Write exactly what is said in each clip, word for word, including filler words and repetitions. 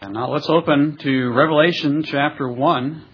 And now let's open to Revelation chapter one.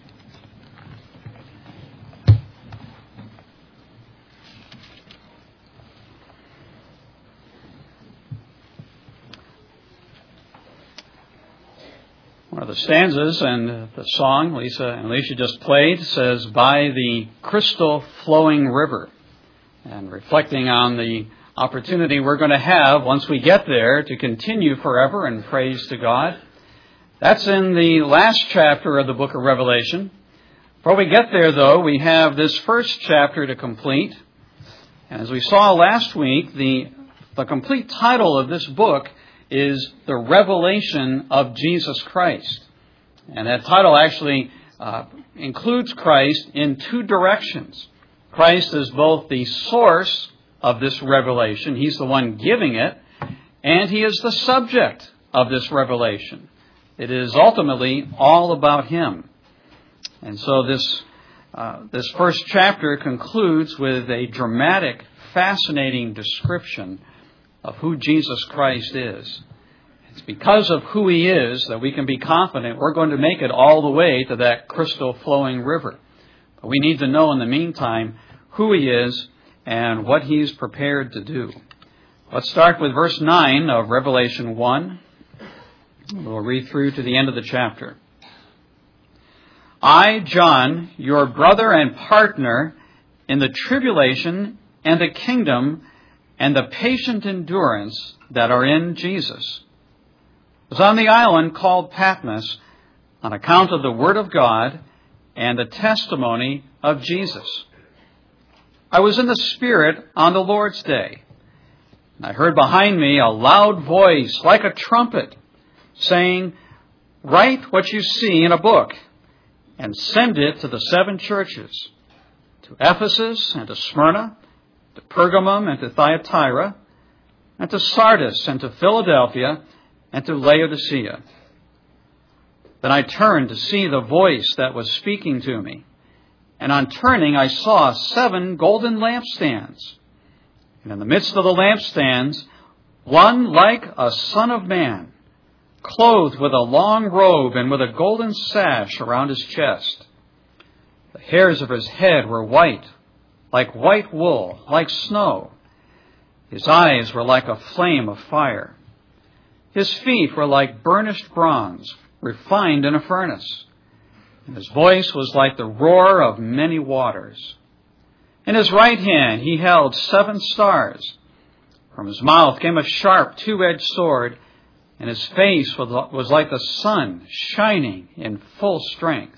One of the stanzas and the song Lisa and Alicia just played says, "By the crystal flowing river," and reflecting on the opportunity we're going to have once we get there to continue forever in praise to God. That's in the last chapter of the book of Revelation. Before we get there, though, we have this first chapter to complete. And as we saw last week, the, the complete title of this book is The Revelation of Jesus Christ. And that title actually uh, includes Christ in two directions. Christ is both the source of this revelation. He's the one giving it. And He is the subject of this revelation. It is ultimately all about Him. And so this uh, this first chapter concludes with a dramatic, fascinating description of who Jesus Christ is. It's because of who He is that we can be confident we're going to make it all the way to that crystal flowing river. But we need to know in the meantime who He is and what He's prepared to do. Let's start with verse nine of Revelation one. We'll read through to the end of the chapter. I, John, your brother and partner in the tribulation and the kingdom and the patient endurance that are in Jesus, was on the island called Patmos on account of the word of God and the testimony of Jesus. I was in the Spirit on the Lord's day. I heard behind me a loud voice like a trumpet, saying, "Write what you see in a book and send it to the seven churches, to Ephesus and to Smyrna, to Pergamum and to Thyatira, and to Sardis and to Philadelphia and to Laodicea." Then I turned to see the voice that was speaking to me. And on turning, I saw seven golden lampstands. And in the midst of the lampstands, one like a son of man, clothed with a long robe and with a golden sash around his chest. The hairs of his head were white, like white wool, like snow. His eyes were like a flame of fire. His feet were like burnished bronze, refined in a furnace. And his voice was like the roar of many waters. In his right hand he held seven stars. From his mouth came a sharp two-edged sword, and his face was like the sun shining in full strength.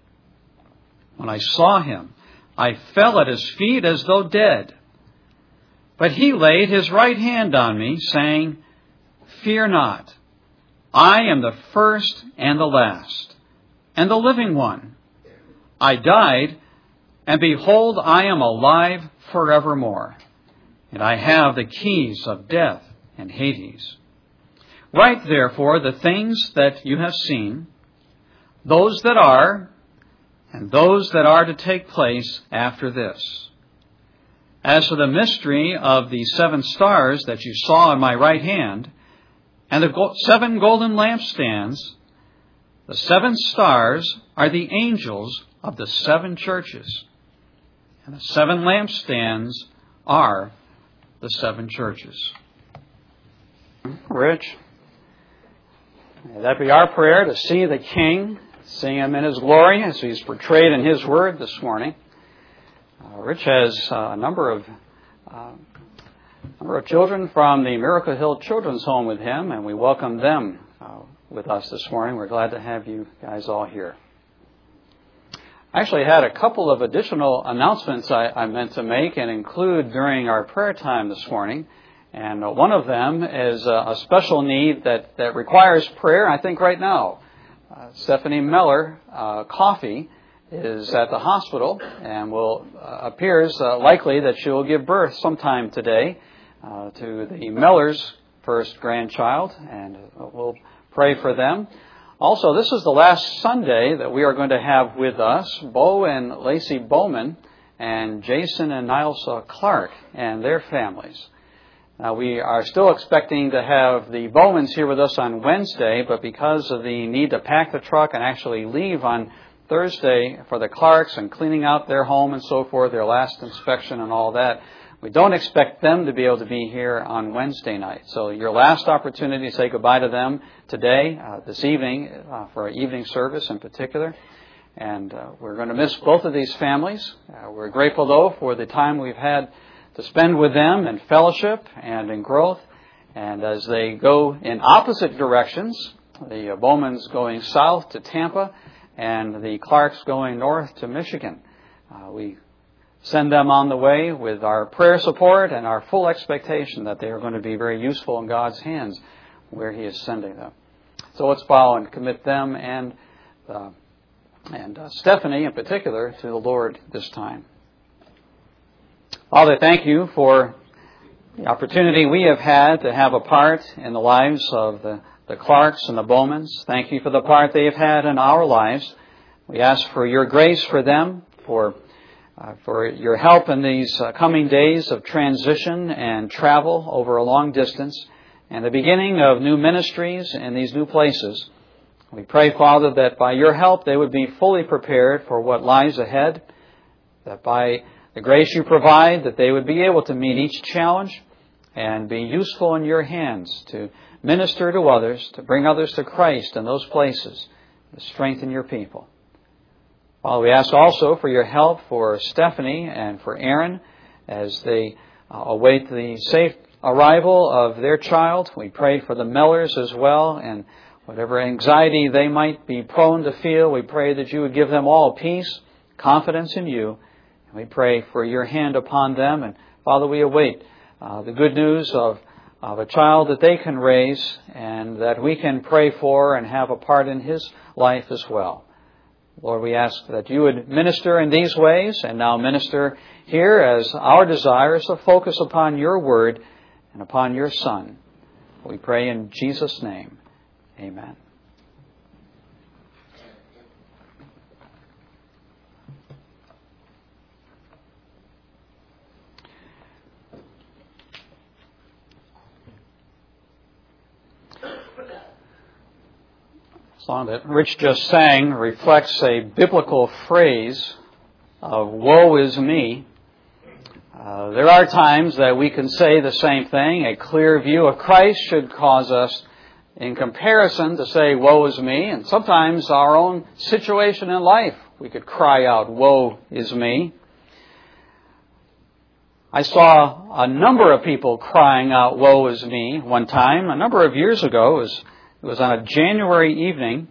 When I saw him, I fell at his feet as though dead. But he laid his right hand on me, saying, "Fear not. I am the first and the last, and the living one. I died, and behold, I am alive forevermore, and I have the keys of death and Hades. Write, therefore, the things that you have seen, those that are, and those that are to take place after this. As for the mystery of the seven stars that you saw in my right hand, and the seven golden lampstands, the seven stars are the angels of the seven churches, and the seven lampstands are the seven churches." Rich, may that be our prayer, to see the King, see Him in His glory as He's portrayed in His Word this morning. Uh, Rich has uh, a number of uh, number of children from the Miracle Hill Children's Home with him, and we welcome them uh, with us this morning. We're glad to have you guys all here. I actually had a couple of additional announcements I, I meant to make and include during our prayer time this morning. And uh, one of them is uh, a special need that, that requires prayer, I think, right now. Uh, Stephanie Miller, uh, Coffey, is at the hospital and will uh, appears uh, likely that she will give birth sometime today uh, to the Miller's first grandchild, and uh, we'll pray for them. Also, this is the last Sunday that we are going to have with us Bo and Lacey Bowman and Jason and Niles Clark and their families. Uh, we are still expecting to have the Bowmans here with us on Wednesday, but because of the need to pack the truck and actually leave on Thursday for the Clarks and cleaning out their home and so forth, their last inspection and all that, we don't expect them to be able to be here on Wednesday night. So your last opportunity to say goodbye to them today, uh, this evening, uh, for an evening service in particular. And uh, we're going to miss both of these families. Uh, we're grateful, though, for the time we've had to spend with them in fellowship and in growth. And as they go in opposite directions, the Bowmans going south to Tampa and the Clarks going north to Michigan, uh, we send them on the way with our prayer support and our full expectation that they are going to be very useful in God's hands where He is sending them. So let's bow and commit them and uh, and uh, Stephanie in particular to the Lord this time. Father, thank you for the opportunity we have had to have a part in the lives of the, the Clarks and the Bowmans. Thank you for the part they have had in our lives. We ask for your grace for them, for uh, for your help in these uh, coming days of transition and travel over a long distance and the beginning of new ministries in these new places. We pray, Father, that by your help they would be fully prepared for what lies ahead, that by the grace you provide, that they would be able to meet each challenge and be useful in your hands to minister to others, to bring others to Christ in those places, to strengthen your people. Father, we ask also for your help for Stephanie and for Aaron as they uh, await the safe arrival of their child. We pray for the Mellers as well, and whatever anxiety they might be prone to feel, we pray that you would give them all peace, confidence in you. And we pray for your hand upon them. And Father, we await uh, the good news of, of a child that they can raise and that we can pray for and have a part in his life as well. Lord, we ask that you would minister in these ways and now minister here as our desire is to focus upon your word and upon your Son. We pray in Jesus' name. Amen. The song that Rich just sang reflects a biblical phrase of woe is me. Uh, there are times that we can say the same thing. A clear view of Christ should cause us, in comparison, to say, woe is me. And sometimes our own situation in life, we could cry out, woe is me. I saw a number of people crying out, woe is me, one time. A number of years ago, it was, it was on a January evening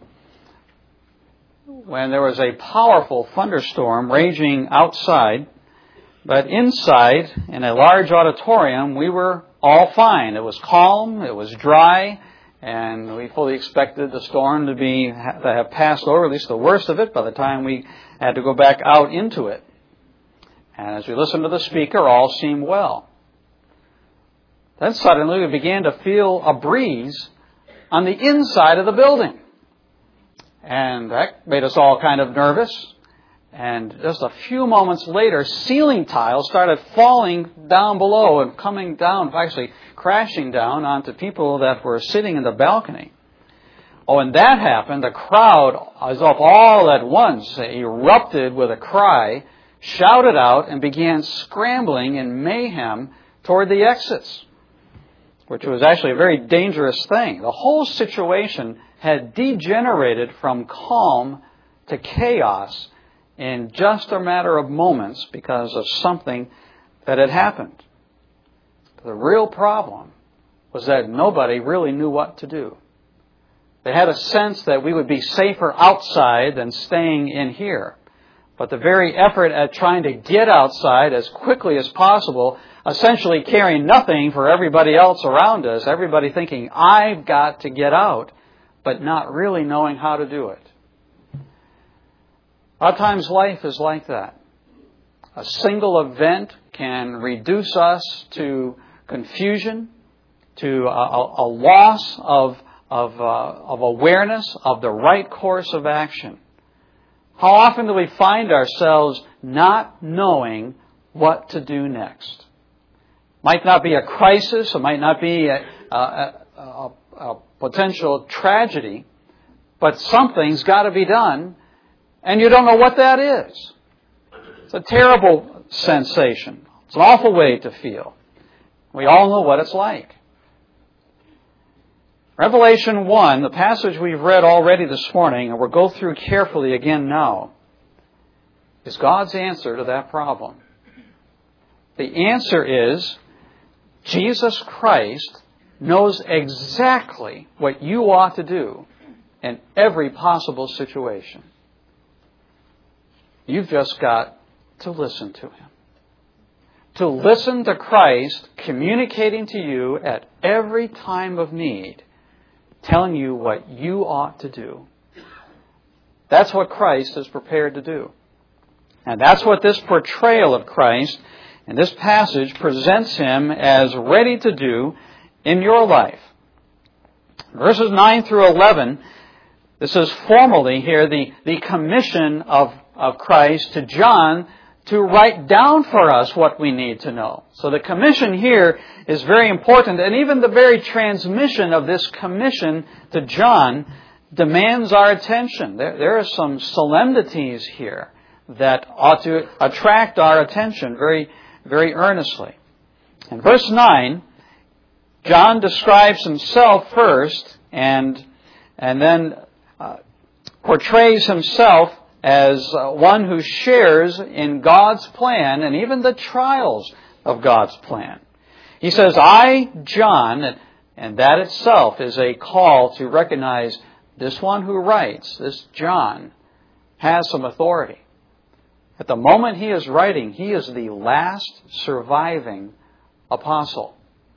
when there was a powerful thunderstorm raging outside. But inside, in a large auditorium, we were all fine. It was calm, it was dry, and we fully expected the storm to be to have passed over, at least the worst of it, by the time we had to go back out into it. And as we listened to the speaker, all seemed well. Then suddenly we began to feel a breeze on the inside of the building. And that made us all kind of nervous. And just a few moments later, ceiling tiles started falling down below and coming down, actually crashing down onto people that were sitting in the balcony. Oh, and that happened. The crowd, as if all at once, erupted with a cry, shouted out, and began scrambling in mayhem toward the exits, which was actually a very dangerous thing. The whole situation had degenerated from calm to chaos in just a matter of moments because of something that had happened. The real problem was that nobody really knew what to do. They had a sense that we would be safer outside than staying in here. But the very effort at trying to get outside as quickly as possible, essentially caring nothing for everybody else around us, everybody thinking, I've got to get out, but not really knowing how to do it. A lot of times life is like that. A single event can reduce us to confusion, to a, a loss of, of, uh, of awareness of the right course of action. How often do we find ourselves not knowing what to do next? Might not be a crisis. It might not be a, a, a, a potential tragedy. But something's got to be done. And you don't know what that is. It's a terrible sensation. It's an awful way to feel. We all know what it's like. Revelation one, the passage we've read already this morning, and we'll go through carefully again now, is God's answer to that problem. The answer is Jesus Christ knows exactly what you ought to do in every possible situation. You've just got to listen to Him. To listen to Christ communicating to you at every time of need, telling you what you ought to do. That's what Christ is prepared to do. And that's what this portrayal of Christ in this passage presents Him as ready to do in your life. Verses nine through eleven, this is formally here the, the commission of, of Christ to John to write down for us what we need to know. So the commission here is very important, and even the very transmission of this commission to John demands our attention. There, there are some solemnities here that ought to attract our attention very, very earnestly. In verse nine, John describes himself first and, and then uh, portrays himself as uh, one who shares in God's plan and even the trials of God's plan. He says, I, John, and that itself is a call to recognize this one who writes, this John, has some authority. At the moment he is writing, he is the last surviving apostle.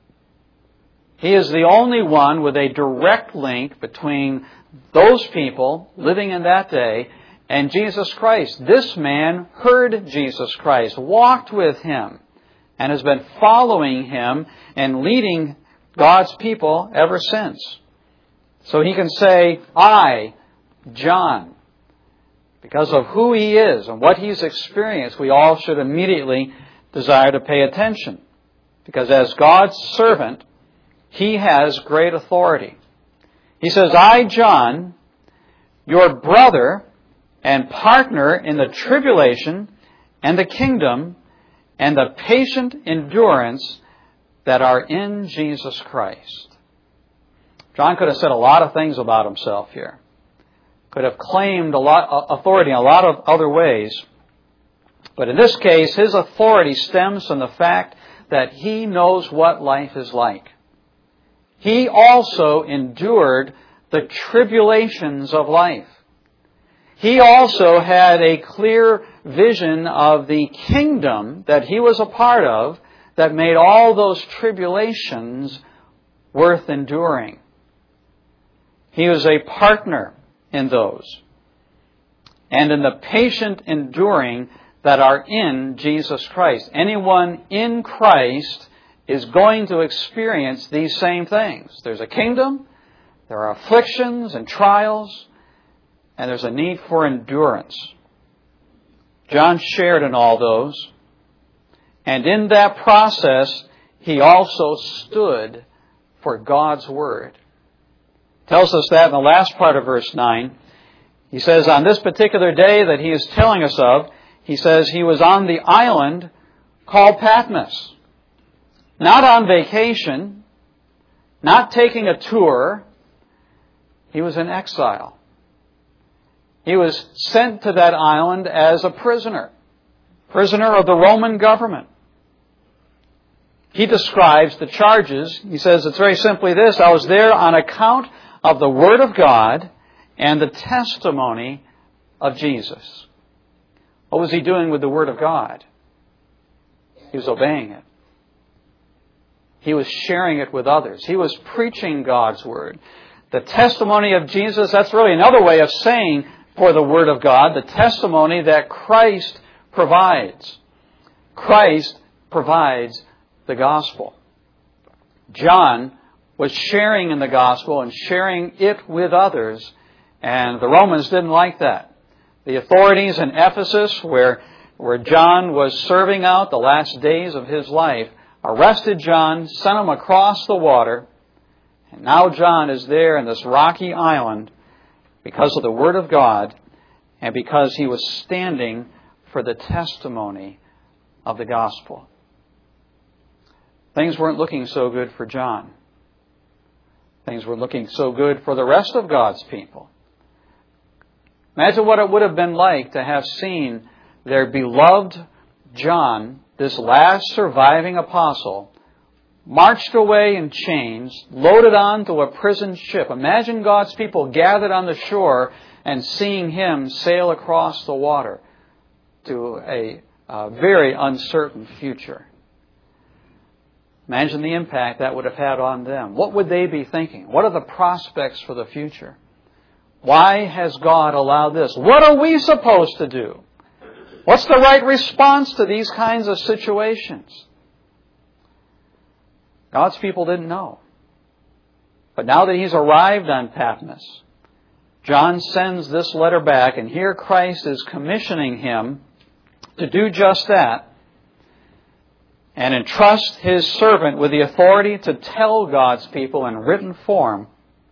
He is the only one with a direct link between those people living in that day and Jesus Christ. This man heard Jesus Christ, walked with Him, and has been following Him and leading God's people ever since. So he can say, I, John, because of who he is and what he's experienced, we all should immediately desire to pay attention. Because as God's servant, he has great authority. He says, I, John, your brother and partner in the tribulation and the kingdom and the patient endurance that are in Jesus Christ. John could have said a lot of things about himself here. Could have claimed a lot of authority in a lot of other ways. But in this case, his authority stems from the fact that he knows what life is like. He also endured the tribulations of life. He also had a clear vision of the kingdom that he was a part of that made all those tribulations worth enduring. He was a partner in those. And in the patient enduring that are in Jesus Christ. Anyone in Christ is going to experience these same things. There's a kingdom, there are afflictions and trials, and there's a need for endurance. John shared in all those. And in that process, he also stood for God's Word. Tells us that in the last part of verse nine. He says, on this particular day that he is telling us of, he says he was on the island called Patmos. Not on vacation, not taking a tour. He was in exile. He was sent to that island as a prisoner, prisoner of the Roman government. He describes the charges. He says it's very simply this: I was there on account of the Word of God and the testimony of Jesus. What was he doing with the Word of God? He was obeying it. He was sharing it with others. He was preaching God's Word. The testimony of Jesus, that's really another way of saying for the Word of God, the testimony that Christ provides. Christ provides the gospel. John was sharing in the gospel and sharing it with others, and the Romans didn't like that. The authorities in Ephesus, where, where John was serving out the last days of his life, arrested John, sent him across the water, and now John is there in this rocky island because of the Word of God and because he was standing for the testimony of the gospel. Things weren't looking so good for John. Things were looking so good for the rest of God's people. Imagine what it would have been like to have seen their beloved John, this last surviving apostle, marched away in chains, loaded onto a prison ship. Imagine God's people gathered on the shore and seeing him sail across the water to a, a very uncertain future. Imagine the impact that would have had on them. What would they be thinking? What are the prospects for the future? Why has God allowed this? What are we supposed to do? What's the right response to these kinds of situations? God's people didn't know. But now that he's arrived on Patmos, John sends this letter back, and here Christ is commissioning him to do just that and entrust his servant with the authority to tell God's people in written form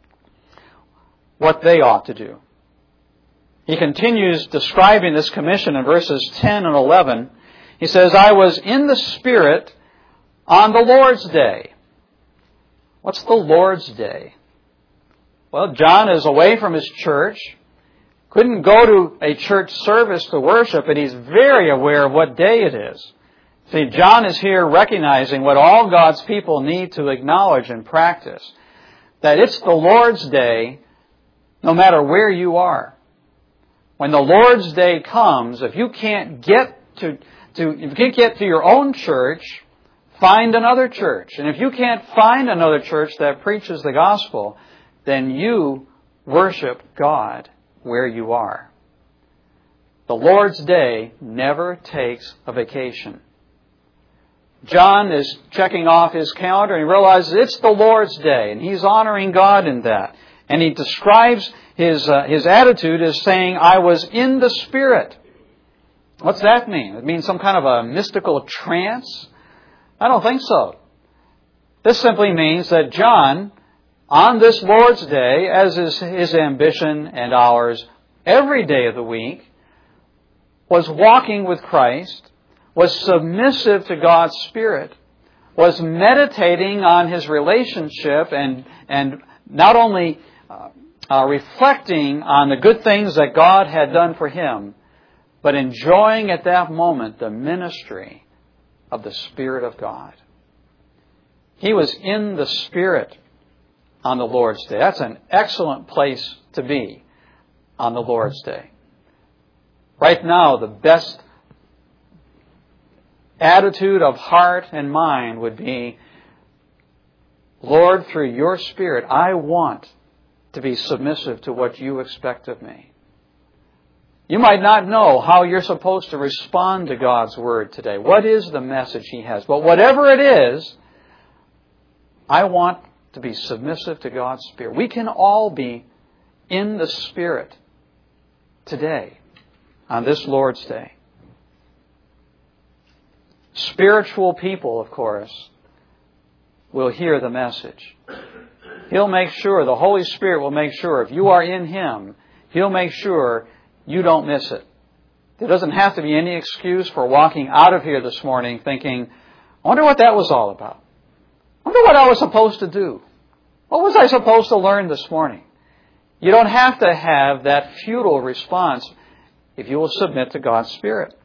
what they ought to do. He continues describing this commission in verses ten and eleven. He says, I was in the Spirit on the Lord's day. What's the Lord's day? Well, John is away from his church, couldn't go to a church service to worship, and he's very aware of what day it is. See, John is here recognizing what all God's people need to acknowledge and practice, that it's the Lord's day no matter where you are. When the Lord's day comes, if you can't get to, to if you can't get to your own church, find another church. And if you can't find another church that preaches the gospel, then you worship God where you are. The Lord's day never takes a vacation. John is checking off his calendar and he realizes it's the Lord's day, and he's honoring God in that. And he describes his uh, his attitude as saying, I was in the Spirit. What's that mean? It means some kind of a mystical trance? I don't think so. This simply means that John, on this Lord's day, as is his ambition and ours, every day of the week, was walking with Christ, was submissive to God's Spirit, was meditating on his relationship and, and not only uh, uh, reflecting on the good things that God had done for him, but enjoying at that moment the ministry of the Spirit of God. He was in the Spirit on the Lord's Day. That's an excellent place to be on the Lord's Day. Right now, the best attitude of heart and mind would be, Lord, through your Spirit, I want to be submissive to what you expect of me. You might not know how you're supposed to respond to God's Word today. What is the message He has? But whatever it is, I want to be submissive to God's Spirit. We can all be in the Spirit today, on this Lord's Day. Spiritual people, of course, will hear the message. He'll make sure, the Holy Spirit will make sure, if you are in Him, He'll make sure you don't miss it. There doesn't have to be any excuse for walking out of here this morning thinking, I wonder what that was all about. I wonder what I was supposed to do. What was I supposed to learn this morning? You don't have to have that futile response if you will submit to God's Spirit.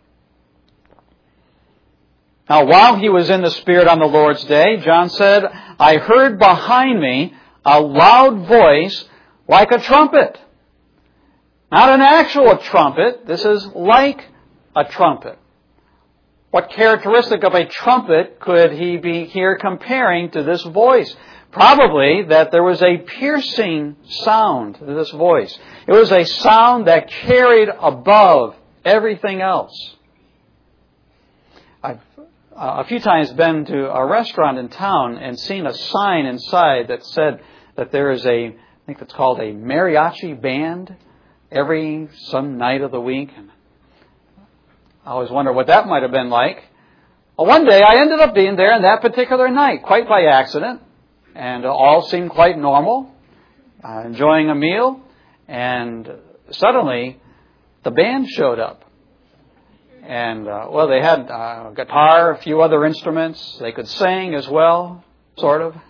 Now, while he was in the Spirit on the Lord's Day, John said, I heard behind me a loud voice like a trumpet. Not an actual trumpet. This is like a trumpet. What characteristic of a trumpet could he be here comparing to this voice? Probably that there was a piercing sound to this voice. It was a sound that carried above everything else. I've uh, a few times been to a restaurant in town and seen a sign inside that said that there is a, I think it's called a mariachi band every some night of the week. And I always wonder what that might have been like. Well, one day I ended up being there on that particular night, quite by accident, and all seemed quite normal, uh, enjoying a meal, and suddenly the band showed up. And, uh, well, they had uh, a guitar, a few other instruments. They could sing as well, sort of.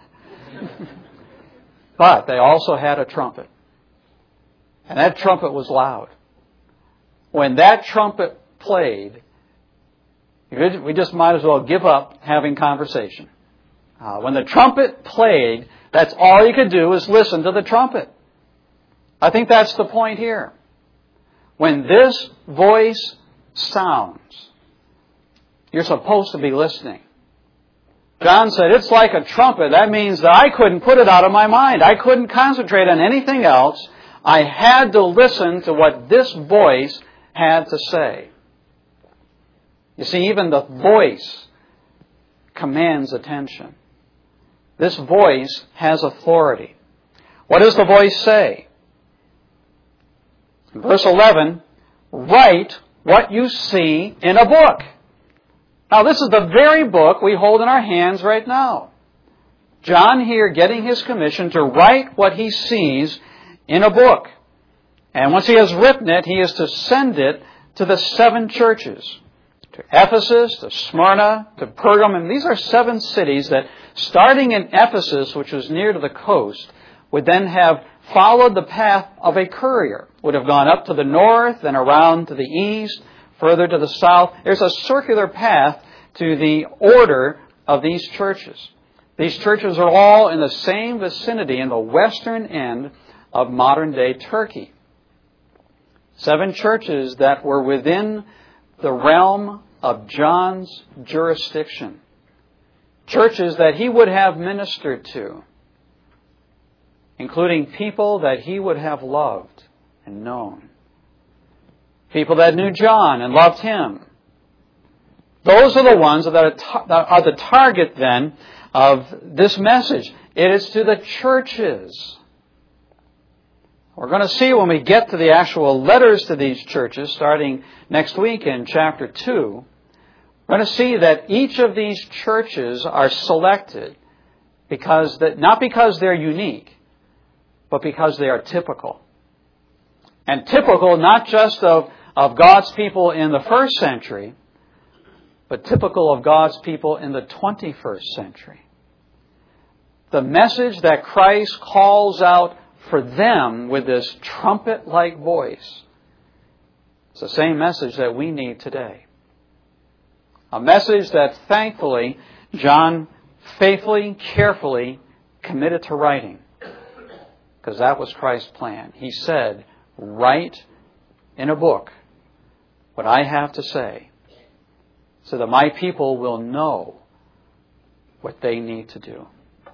But they also had a trumpet. And that trumpet was loud. When that trumpet played, we just might as well give up having conversation. Uh, when the trumpet played, that's all you could do is listen to the trumpet. I think that's the point here. When this voice sounds, you're supposed to be listening. John said, it's like a trumpet. That means that I couldn't put it out of my mind. I couldn't concentrate on anything else. I had to listen to what this voice had to say. You see, even the voice commands attention. This voice has authority. What does the voice say? In verse eleven, write what you see in a book. Now, this is the very book we hold in our hands right now. John here getting his commission to write what he sees in a book. And once he has written it, he is to send it to the seven churches. To Ephesus, to Smyrna, to Pergamum. These are seven cities that, starting in Ephesus, which was near to the coast, would then have followed the path of a courier. Would have gone up to the north, then around to the east, further to the south. There's a circular path to the order of these churches. These churches are all in the same vicinity in the western end of modern-day Turkey. Seven churches that were within the realm of John's jurisdiction. Churches that he would have ministered to, including people that he would have loved and known. People that knew John and loved him. Those are the ones that are the target then of this message. It is to the churches. We're going to see when we get to the actual letters to these churches, starting next week in chapter two, we're going to see that each of these churches are selected because that, not because they're unique, but because they are typical. And typical not just of, of God's people in the first century, but typical of God's people in the twenty-first century. The message that Christ calls out for them with this trumpet-like voice, it's the same message that we need today. A message that thankfully John faithfully, carefully committed to writing. Because that was Christ's plan. He said, write in a book what I have to say so that my people will know what they need to do.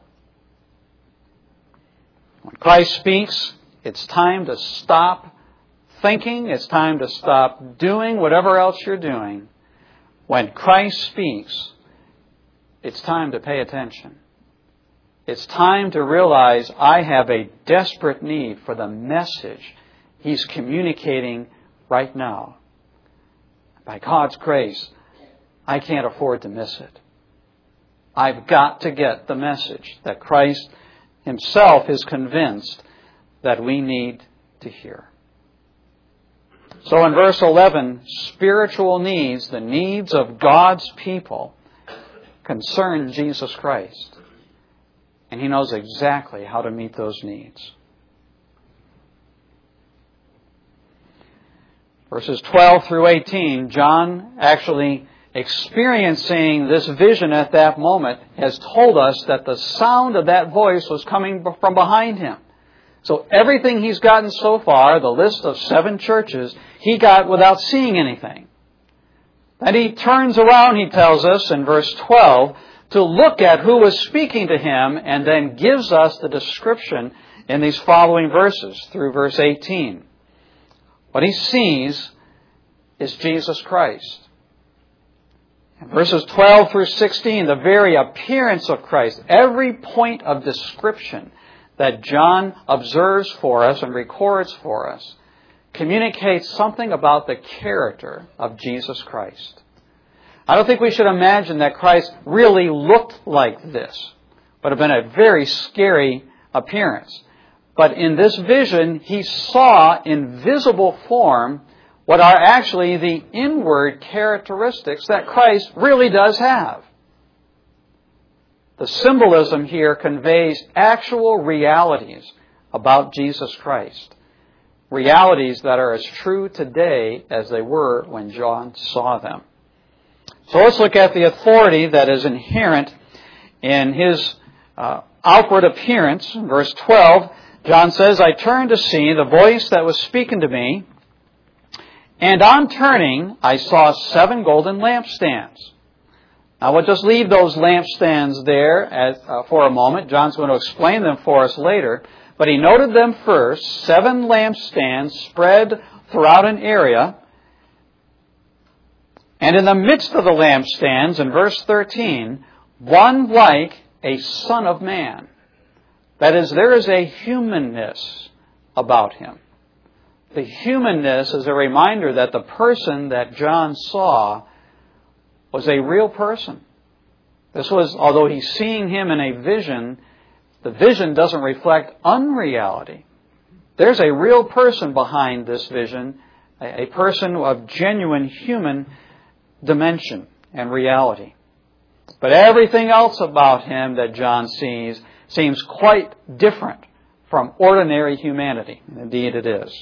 When Christ speaks, it's time to stop thinking. It's time to stop doing whatever else you're doing. When Christ speaks, it's time to pay attention. It's time to realize I have a desperate need for the message He's communicating right now. By God's grace, I can't afford to miss it. I've got to get the message that Christ Himself is convinced that we need to hear. So in verse eleven, spiritual needs, the needs of God's people, concern Jesus Christ. And He knows exactly how to meet those needs. Verses twelve through eighteen, John, actually experiencing this vision at that moment, has told us that the sound of that voice was coming from behind him. So everything he's gotten so far, the list of seven churches, he got without seeing anything. And he turns around, he tells us in verse twelve, to look at who was speaking to him, and then gives us the description in these following verses through verse eighteen. What he sees is Jesus Christ. In verses twelve through sixteen, the very appearance of Christ, every point of description that John observes for us and records for us, communicates something about the character of Jesus Christ. I don't think we should imagine that Christ really looked like this. It would have been a very scary appearance. But in this vision, he saw in visible form what are actually the inward characteristics that Christ really does have. The symbolism here conveys actual realities about Jesus Christ. Realities that are as true today as they were when John saw them. So let's look at the authority that is inherent in his uh, outward appearance. In verse twelve, John says, I turned to see the voice that was speaking to me, and on turning, I saw seven golden lampstands. Now we'll just leave those lampstands there as, uh, for a moment. John's going to explain them for us later. But he noted them first, seven lampstands spread throughout an area. And in the midst of the lampstands, in verse thirteen, one like a son of man. That is, there is a humanness about him. The humanness is a reminder that the person that John saw was a real person. This was, although he's seeing him in a vision, the vision doesn't reflect unreality. There's a real person behind this vision, a person of genuine human dimension and reality. But everything else about him that John sees seems quite different from ordinary humanity. Indeed it is.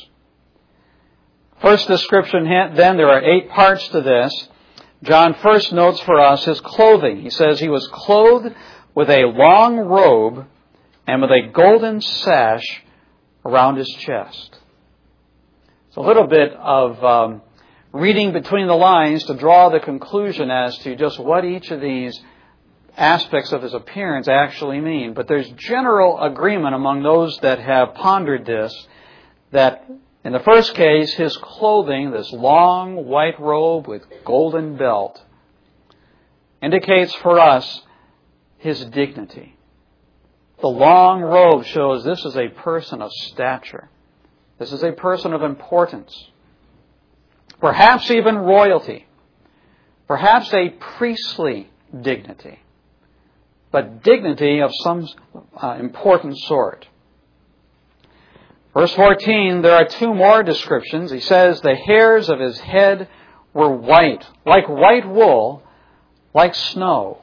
First description, then, there are eight parts to this. John first notes for us his clothing. He says he was clothed with a long robe and with a golden sash around his chest. It's a little bit of um, reading between the lines to draw the conclusion as to just what each of these aspects of his appearance actually mean. But there's general agreement among those that have pondered this that in the first case, his clothing, this long white robe with golden belt, indicates for us his dignity. The long robe shows this is a person of stature. This is a person of importance. Perhaps even royalty. Perhaps a priestly dignity. But dignity of some uh, important sort. Verse fourteen, there are two more descriptions. He says, the hairs of his head were white, like white wool, like snow.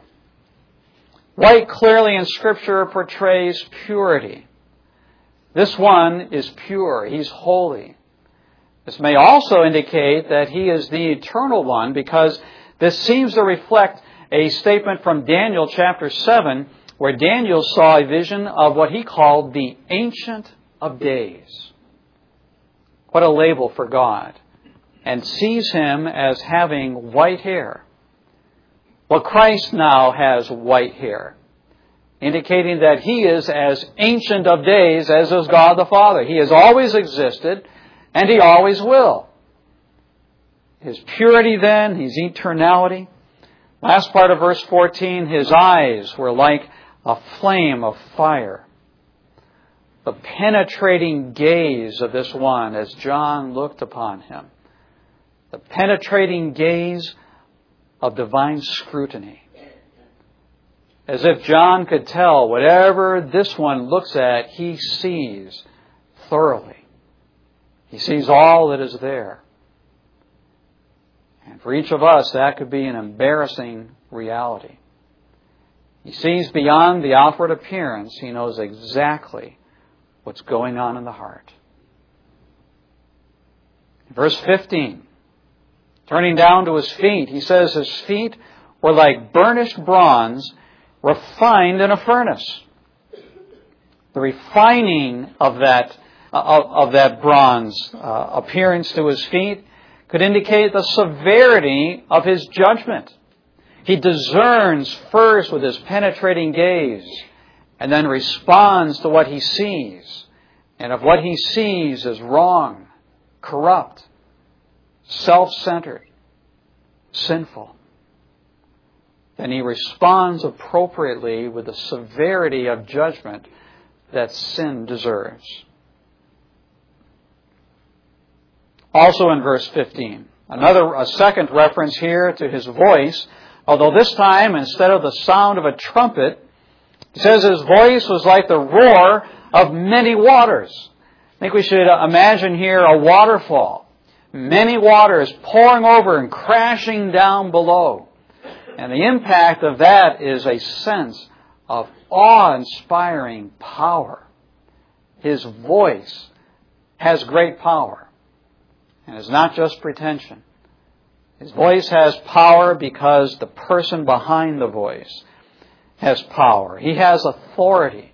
White clearly in Scripture portrays purity. This one is pure. He's holy. This may also indicate that he is the eternal one, because this seems to reflect a statement from Daniel chapter seven, where Daniel saw a vision of what he called the Ancient of Days. What a label for God. And sees him as having white hair. Well, Christ now has white hair, indicating that he is as ancient of days as is God the Father. He has always existed, and he always will. His purity then, his eternality. Last part of verse fourteen, his eyes were like a flame of fire. The penetrating gaze of this one as John looked upon him. The penetrating gaze of divine scrutiny. As if John could tell whatever this one looks at, he sees thoroughly. He sees all that is there. And for each of us, that could be an embarrassing reality. He sees beyond the outward appearance. He knows exactly what's going on in the heart. Verse fifteen. Turning down to his feet, he says his feet were like burnished bronze refined in a furnace. The refining of that of, of that bronze uh, appearance to his feet could indicate the severity of his judgment. He discerns first with his penetrating gaze, and then responds to what he sees. And if what he sees is wrong, corrupt, self-centered, sinful, then he responds appropriately with the severity of judgment that sin deserves. Also in verse fifteen, Another, a second reference here to his voice, although this time, instead of the sound of a trumpet, it says his voice was like the roar of many waters. I think we should imagine here a waterfall. Many waters pouring over and crashing down below. And the impact of that is a sense of awe-inspiring power. His voice has great power. And it's not just pretension. His voice has power because the person behind the voice has power. He has authority.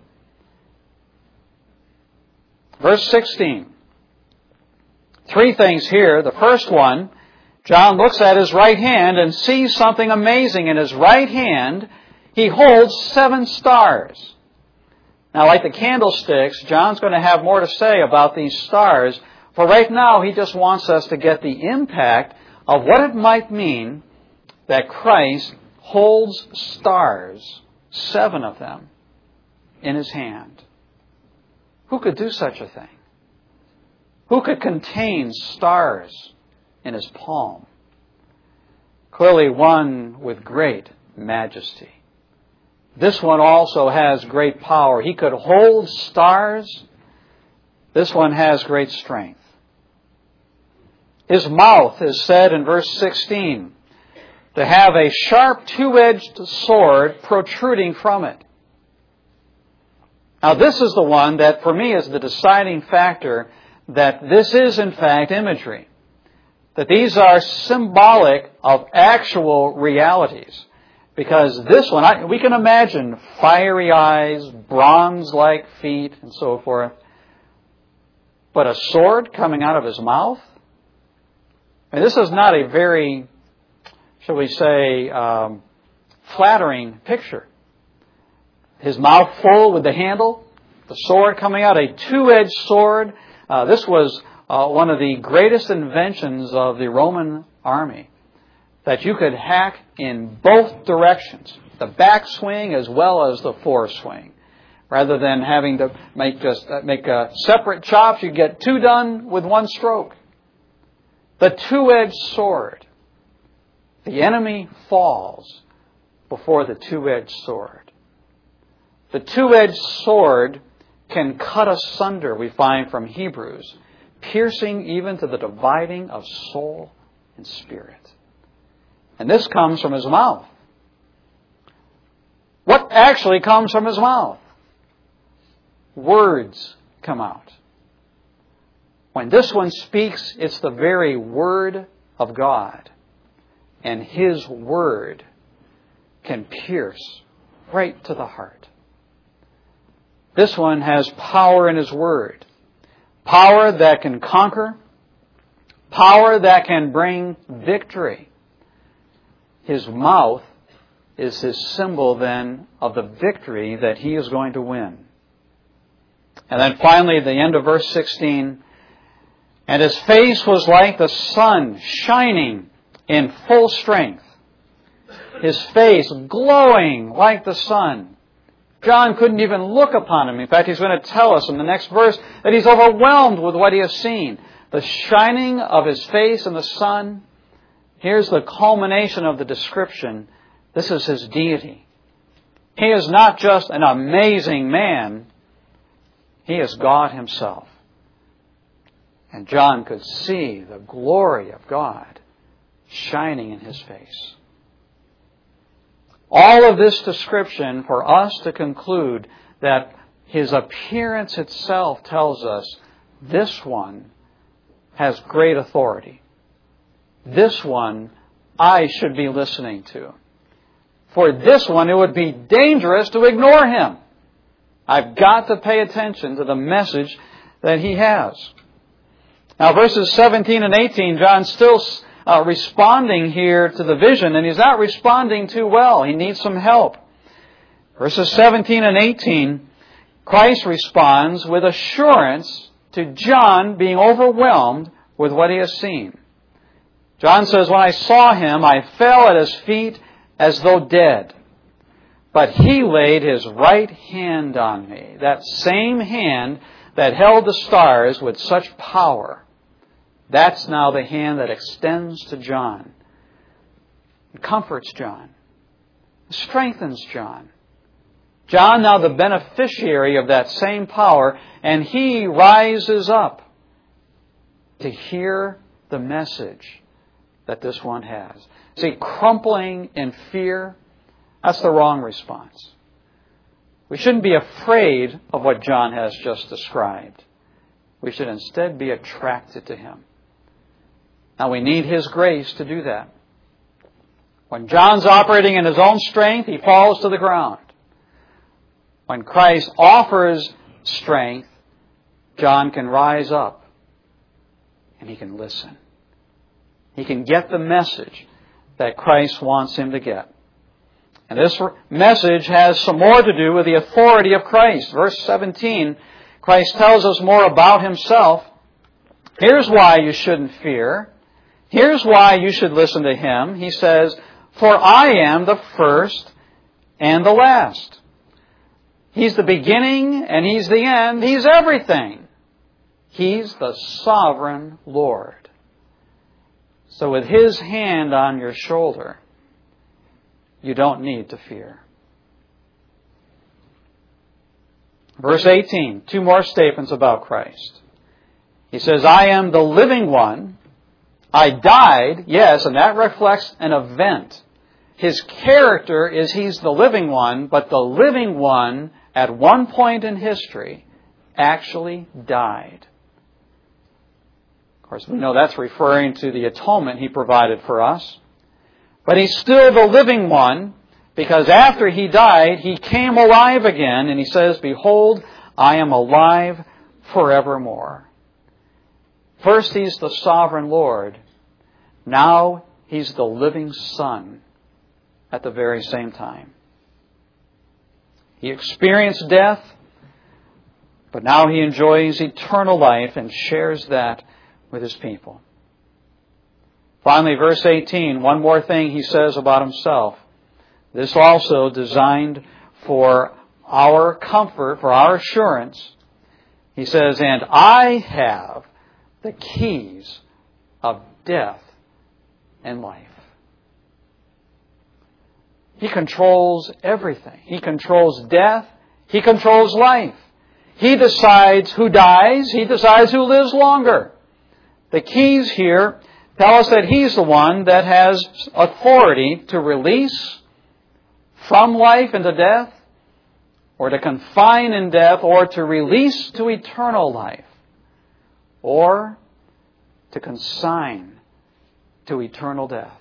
Verse sixteen. Three things here. The first one, John looks at his right hand and sees something amazing. In his right hand, he holds seven stars. Now, like the candlesticks, John's going to have more to say about these stars. For right now, he just wants us to get the impact of what it might mean that Christ holds stars, seven of them, in his hand. Who could do such a thing? Who could contain stars in his palm? Clearly one with great majesty. This one also has great power. He could hold stars. This one has great strength. His mouth is said in verse sixteen to have a sharp two-edged sword protruding from it. Now this is the one that for me is the deciding factor that this is in fact imagery. That these are symbolic of actual realities. Because this one, I, we can imagine fiery eyes, bronze-like feet, and so forth. But a sword coming out of his mouth? And this is not a very, shall we say, um, flattering picture. His mouth full with the handle, the sword coming out, a two-edged sword. Uh, this was uh, one of the greatest inventions of the Roman army. That you could hack in both directions, the back swing as well as the foreswing. Rather than having to make just uh, make uh, separate chops, you get two done with one stroke. The two-edged sword. The enemy falls before the two-edged sword. The two-edged sword can cut asunder, we find from Hebrews, piercing even to the dividing of soul and spirit. And this comes from his mouth. What actually comes from his mouth? Words come out. When this one speaks, it's the very Word of God. And His Word can pierce right to the heart. This one has power in His Word. Power that can conquer. Power that can bring victory. His mouth is his symbol then of the victory that he is going to win. And then finally, the end of verse sixteen, and his face was like the sun shining in full strength. His face glowing like the sun. John couldn't even look upon him. In fact, he's going to tell us in the next verse that he's overwhelmed with what he has seen. The shining of his face in the sun. Here's the culmination of the description. This is his deity. He is not just an amazing man. He is God Himself. And John could see the glory of God shining in his face. All of this description for us to conclude that His appearance itself tells us this one has great authority. This one I should be listening to. For this one, it would be dangerous to ignore him. I've got to pay attention to the message that he has. Now, verses seventeen and eighteen, John's still uh, responding here to the vision, and he's not responding too well. He needs some help. Verses seventeen and eighteen, Christ responds with assurance to John being overwhelmed with what he has seen. John says, when I saw him, I fell at his feet as though dead. But he laid his right hand on me, that same hand that held the stars with such power. That's now the hand that extends to John. It comforts John. It strengthens John. John now the beneficiary of that same power, and he rises up to hear the message that this one has. See, crumpling in fear, that's the wrong response. We shouldn't be afraid of what John has just described. We should instead be attracted to him. Now we need his grace to do that. When John's operating in his own strength, he falls to the ground. When Christ offers strength, John can rise up and he can listen. He can get the message that Christ wants him to get. And this message has some more to do with the authority of Christ. Verse seventeen, Christ tells us more about himself. Here's why you shouldn't fear. Here's why you should listen to him. He says, "For I am the first and the last." He's the beginning and he's the end. He's everything. He's the sovereign Lord. So with his hand on your shoulder, you don't need to fear. Verse eighteen, two more statements about Christ. He says, "I am the living one. I died," yes, and that reflects an event. His character is he's the living one, but the living one at one point in history actually died. Of course, we know that's referring to the atonement he provided for us. But he's still the living one, because after he died, he came alive again, and he says, "Behold, I am alive forevermore." First, he's the sovereign Lord. Now, he's the living Son at the very same time. He experienced death, but now he enjoys eternal life and shares that with his people. Finally, verse eighteen, one more thing he says about himself. This also designed for our comfort, for our assurance. He says, "And I have the keys of death and life." He controls everything. He controls death. He controls life. He decides who dies. He decides who lives longer. The keys here tell us that he's the one that has authority to release from life into death, or to confine in death, or to release to eternal life, or to consign to eternal death.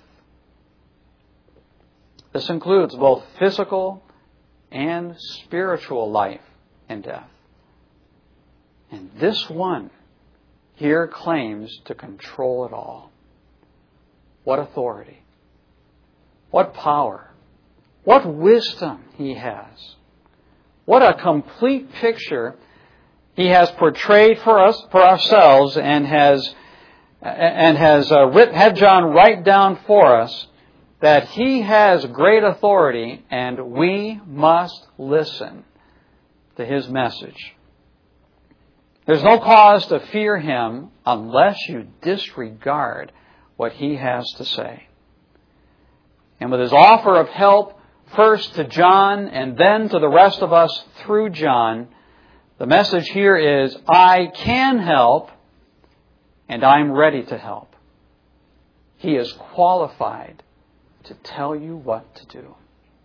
This includes both physical and spiritual life and death. And this one here claims to control it all. What authority. What power. What wisdom he has. What a complete picture he has portrayed for us, for ourselves, and has and has uh, written, had John write down for us that he has great authority, and we must listen to his message. There's no cause to fear him unless you disregard what he has to say. And with his offer of help, first to John and then to the rest of us through John, the message here is, I can help and I'm ready to help. He is qualified to tell you what to do.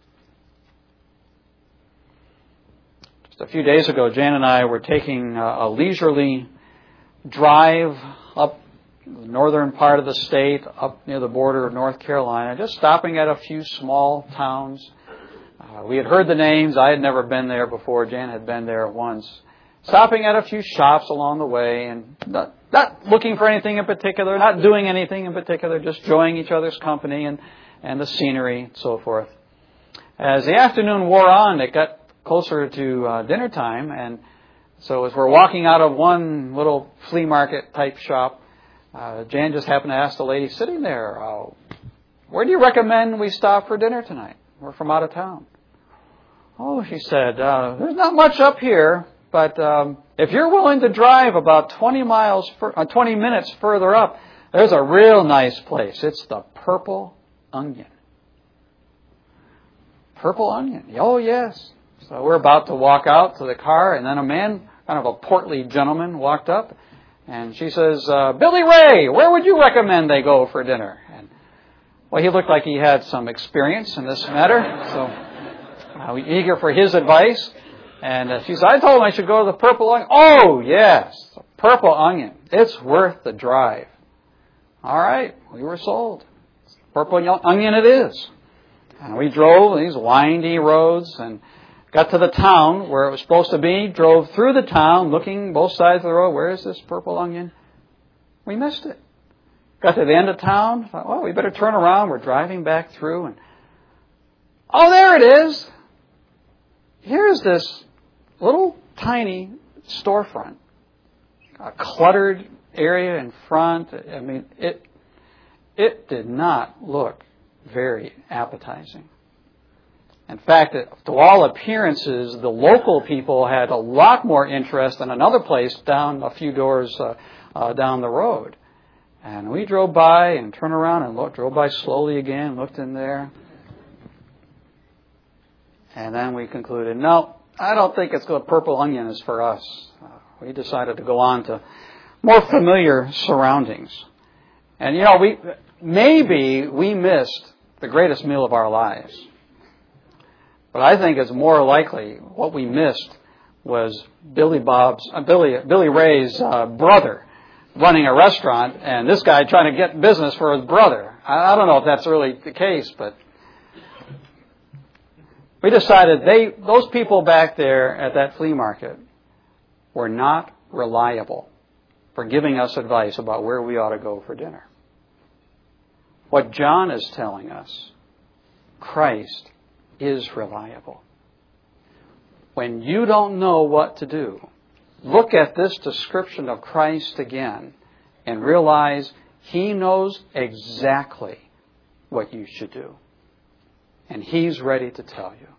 Just a few days ago, Jan and I were taking a leisurely drive up the northern part of the state, up near the border of North Carolina, just stopping at a few small towns. Uh, we had heard the names. I had never been there before. Jan had been there once. Stopping at a few shops along the way, and not, not looking for anything in particular, not doing anything in particular, just enjoying each other's company and, and the scenery and so forth. As the afternoon wore on, it got closer to uh, dinner time, and so as we're walking out of one little flea market type shop, uh, Jan just happened to ask the lady sitting there, uh, where do you recommend we stop for dinner tonight? We're from out of town. Oh, she said, uh, there's not much up here. but um, if you're willing to drive about twenty miles, fur- uh, twenty minutes further up, there's a real nice place. It's the Purple Onion. Purple Onion. Oh, yes. So we're about to walk out to the car, and then a man, kind of a portly gentleman, walked up, and she says, uh, Billy Ray, where would you recommend they go for dinner? And, well, he looked like he had some experience in this matter, so uh, we eager for his advice. And uh, she said, I told him I should go to the Purple Onion. Oh, yes, the Purple Onion. It's worth the drive. All right, we were sold. Purple Onion it is. And we drove these windy roads and got to the town where it was supposed to be, drove through the town, looking both sides of the road. Where is this Purple Onion? We missed it. Got to the end of town. Thought, well, we better turn around. We're driving back through. And oh, there it is. Here's this little tiny storefront. A cluttered area in front. I mean, it it did not look very appetizing. In fact, to all appearances, the local people had a lot more interest in another place down a few doors uh, uh, down the road. And we drove by and turned around and looked, drove by slowly again, looked in there. And then we concluded, no, I don't think it's the Purple Onion is for us. Uh, we decided to go on to more familiar surroundings. And, you know, we maybe we missed the greatest meal of our lives. But I think it's more likely what we missed was Billy Bob's, uh, Billy Billy Ray's uh, brother running a restaurant, and this guy trying to get business for his brother. I, I don't know if that's really the case, but we decided they those people back there at that flea market were not reliable for giving us advice about where we ought to go for dinner. What John is telling us, Christ is reliable. When you don't know what to do, look at this description of Christ again and realize He knows exactly what you should do. And He's ready to tell you.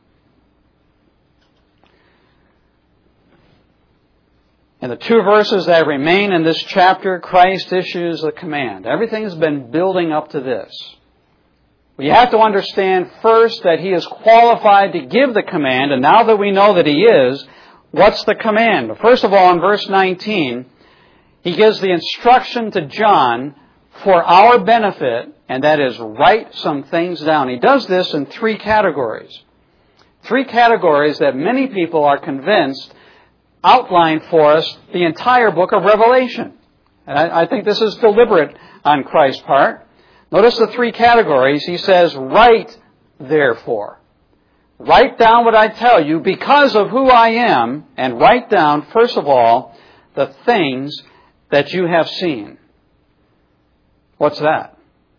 In the two verses that remain in this chapter, Christ issues a command. Everything's been building up to this. We have to understand first that He is qualified to give the command, and now that we know that He is, what's the command? First of all, in verse nineteen, He gives the instruction to John for our benefit, and that is write some things down. He does this in three categories. Three categories that many people are convinced outline for us the entire book of Revelation. And I, I think this is deliberate on Christ's part. Notice the three categories. He says, write, therefore. Write down what I tell you because of who I am, and write down, first of all, the things that you have seen. What's that?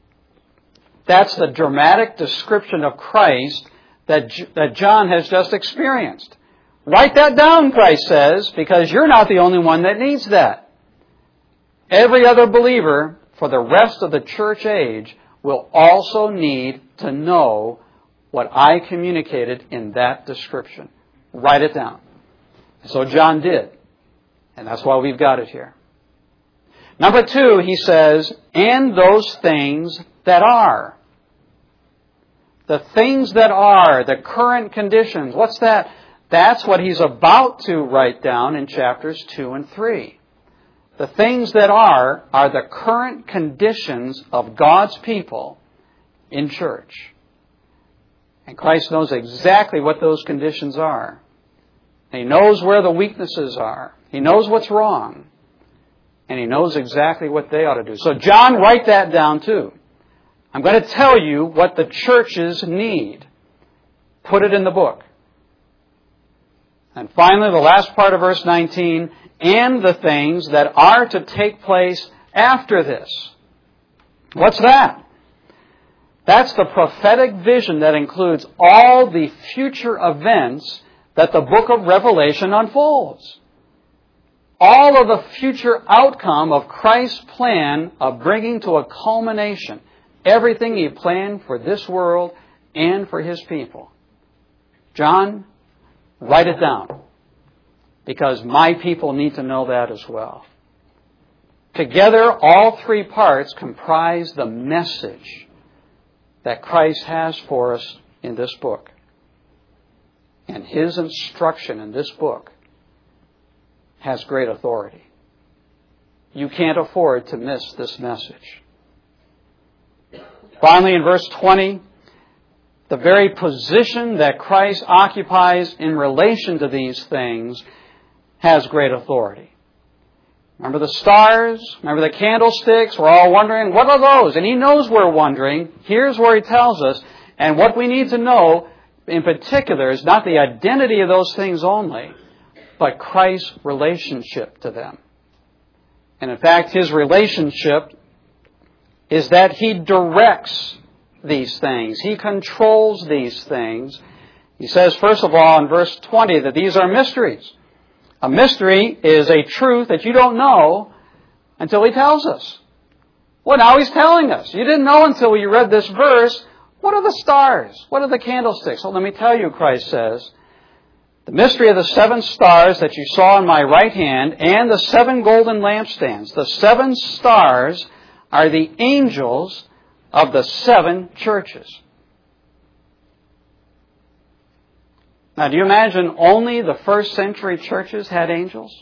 That's the dramatic description of Christ that, that John has just experienced. Write that down, Christ says, because you're not the only one that needs that. Every other believer for the rest of the church age will also need to know what I communicated in that description. Write it down. So John did. And that's why we've got it here. Number two, he says, and those things that are. The things that are, the current conditions. What's that? That's what he's about to write down in chapters two and three. The things that are, are the current conditions of God's people in church. And Christ knows exactly what those conditions are. He knows where the weaknesses are. He knows what's wrong. And He knows exactly what they ought to do. So John, write that down too. I'm going to tell you what the churches need. Put it in the book. And finally, the last part of verse nineteen, and the things that are to take place after this. What's that? That's the prophetic vision that includes all the future events that the book of Revelation unfolds. All of the future outcome of Christ's plan of bringing to a culmination everything He planned for this world and for His people. John, write it down. because my people need to know that as well. Together, all three parts comprise the message that Christ has for us in this book. And His instruction in this book has great authority. You can't afford to miss this message. Finally, in verse twenty, the very position that Christ occupies in relation to these things has great authority. Remember the stars? Remember the candlesticks? We're all wondering, what are those? And He knows we're wondering. Here's where He tells us. And what we need to know in particular is not the identity of those things only, but Christ's relationship to them. And in fact, His relationship is that He directs these things. He controls these things. He says, first of all, in verse twenty, that these are mysteries. A mystery is a truth that you don't know until He tells us. Well, now He's telling us. You didn't know until you read this verse. What are the stars? What are the candlesticks? Well, let me tell you, Christ says, the mystery of the seven stars that you saw in my right hand and the seven golden lampstands. The seven stars are the angels of the seven churches. Now, do you imagine only the first century churches had angels?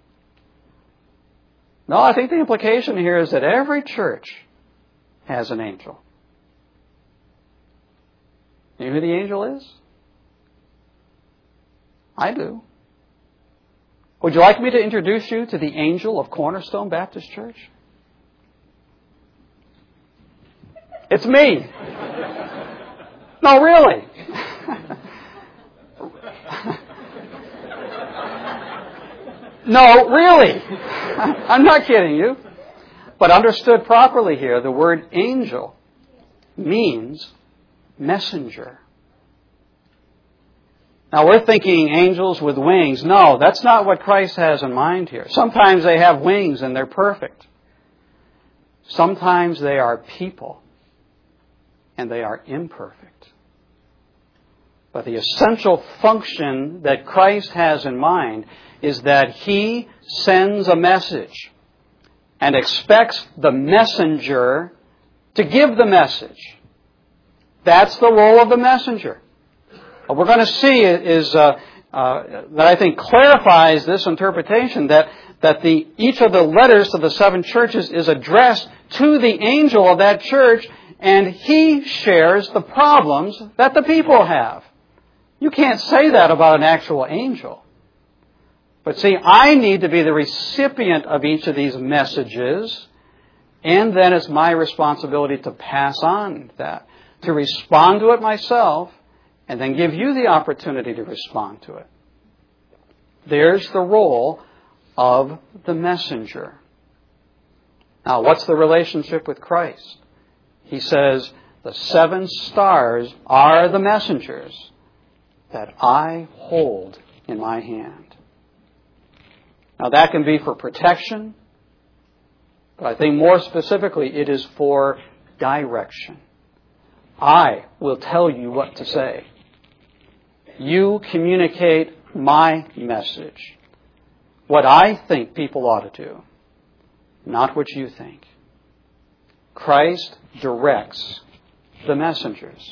No, I think the implication here is that every church has an angel. You know who the angel is? I do. Would you like me to introduce you to the angel of Cornerstone Baptist Church? It's me. No, really. No, really. I'm not kidding you. But understood properly here, the word angel means messenger. Now, we're thinking angels with wings. No, that's not what Christ has in mind here. Sometimes they have wings and they're perfect. Sometimes they are people and they are imperfect. But the essential function that Christ has in mind is that He sends a message and expects the messenger to give the message. That's the role of the messenger. What we're going to see is uh, uh, that I think clarifies this interpretation that that the each of the letters to the seven churches is addressed to the angel of that church, and he shares the problems that the people have. You can't say that about an actual angel. But see, I need to be the recipient of each of these messages, and then it's my responsibility to pass on that, to respond to it myself, and then give you the opportunity to respond to it. There's the role of the messenger. Now, what's the relationship with Christ? He says, the seven stars are the messengers that I hold in my hand. Now, that can be for protection, but I think more specifically it is for direction. I will tell you what to say. You communicate my message. What I think people ought to do, not what you think. Christ directs the messengers.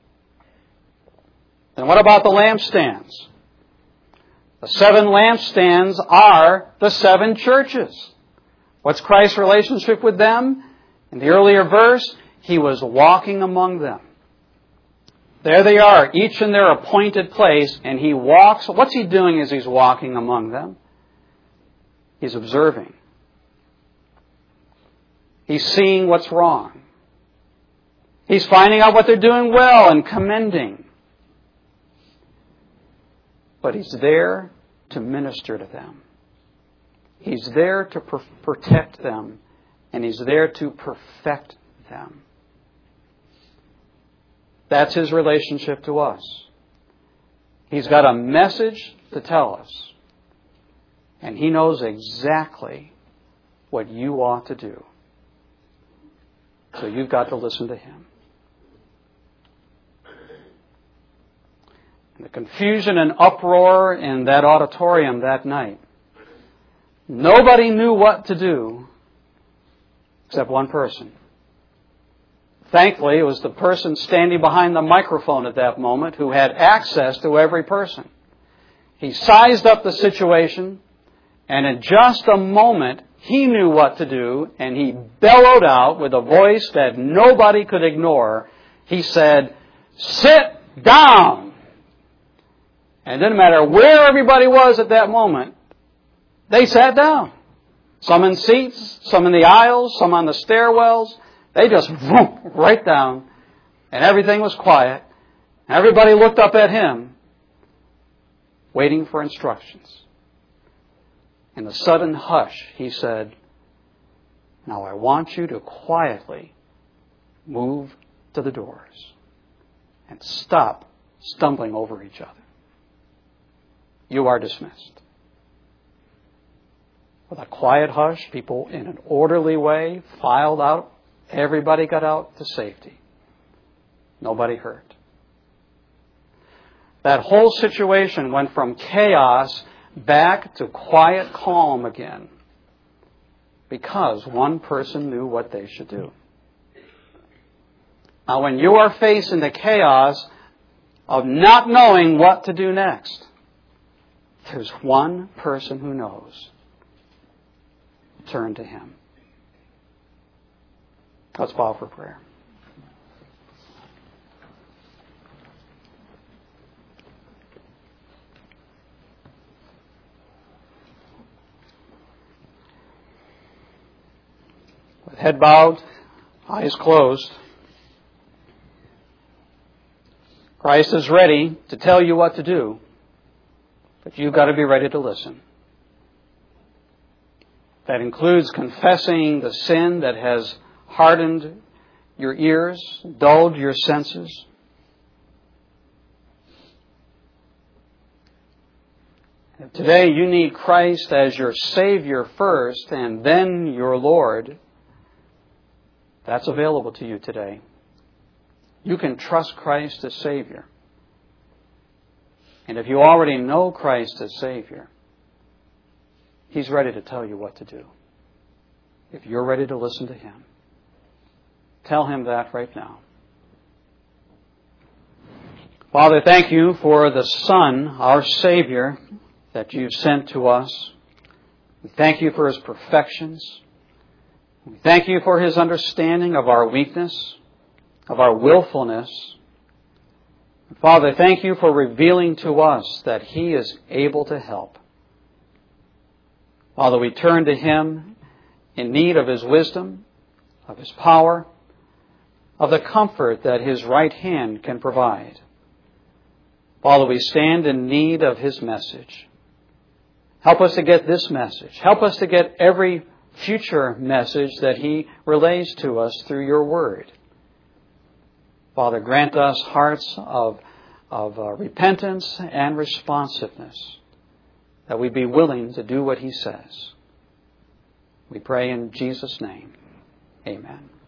And what about the lampstands? The seven lampstands are the seven churches. What's Christ's relationship with them? In the earlier verse, He was walking among them. There they are, each in their appointed place, and He walks. What's He doing as He's walking among them? He's observing. He's seeing what's wrong. He's finding out what they're doing well and commending. But He's there to minister to them. He's there to pr- protect them, and He's there to perfect them. That's His relationship to us. He's got a message to tell us. And He knows exactly what you ought to do. So you've got to listen to Him. The confusion and uproar in that auditorium that night. Nobody knew what to do except one person. Thankfully, it was the person standing behind the microphone at that moment who had access to every person. He sized up the situation, and in just a moment, he knew what to do, and he bellowed out with a voice that nobody could ignore. He said, "Sit down!" And it didn't matter where everybody was at that moment, they sat down. Some in seats, some in the aisles, some on the stairwells. They just whoop, right down, and everything was quiet. Everybody looked up at him, waiting for instructions. In the sudden hush, he said, "Now I want you to quietly move to the doors and stop stumbling over each other. You are dismissed." With a quiet hush, people in an orderly way filed out. Everybody got out to safety. Nobody hurt. That whole situation went from chaos back to quiet calm again because one person knew what they should do. Now, when you are facing the chaos of not knowing what to do next, there's one person who knows. Turn to Him. Let's bow for prayer. With head bowed, eyes closed, Christ is ready to tell you what to do, but you've got to be ready to listen. That includes confessing the sin that has hardened your ears, dulled your senses. If today you need Christ as your Savior first and then your Lord, that's available to you today. You can trust Christ as Savior. And if you already know Christ as Savior, He's ready to tell you what to do. If you're ready to listen to Him, tell Him that right now. Father, thank You for the Son, our Savior, that You've sent to us. We thank You for His perfections. We thank You for His understanding of our weakness, of our willfulness. Father, thank You for revealing to us that He is able to help. Father, we turn to Him in need of His wisdom, of His power, of the comfort that His right hand can provide. Father, we stand in need of His message. Help us to get this message. Help us to get every future message that He relays to us through Your Word. Father, grant us hearts of, of uh, repentance and responsiveness, that we be willing to do what He says. We pray in Jesus' name. Amen.